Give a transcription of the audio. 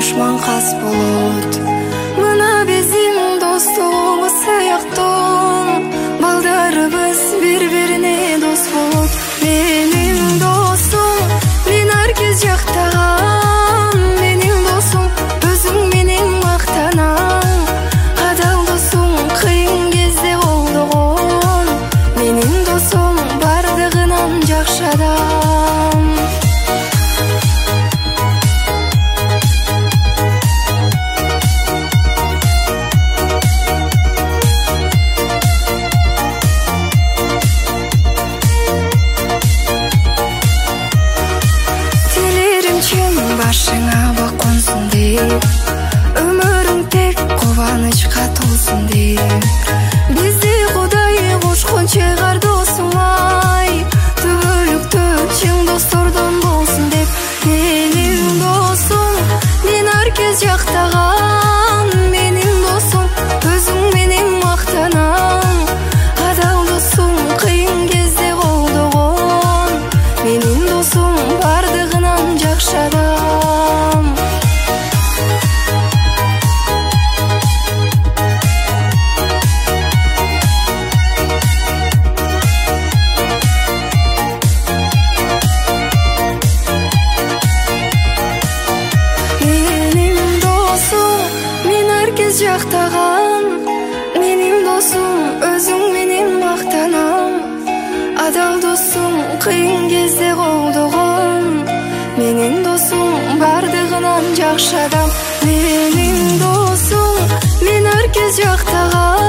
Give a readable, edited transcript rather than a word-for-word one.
душман кас болот. Мына биздин достугубуз сыяктуу, балдарыбыз бири-бирине дос болот. Менин досум, мен ар кез жактаган, менин досум, өзүң менен мактанам. Адал досум кыйын кезде колдогон, менин досум бардыгынан жакшы адам. Башыңа бак консун деп, өмүрүң тек кубанычка толсун деп. Бизди Кудай кошкон чыгар досуң ай, түбөлүктө чың достордон болсун деп. Менин досум, мен ар кез жактаган, менин досум, өзүң менен мактанам. Адал досум кыйын кезде колдогон, менин досум бардыгынан жакшы адам. Жактаган, менин досум, өзүң менен мактанам. Адал досум кыйын кезде колдогон, менин досум бардыгынан жакшы адам. Менин досум, мен ар кез жактаган.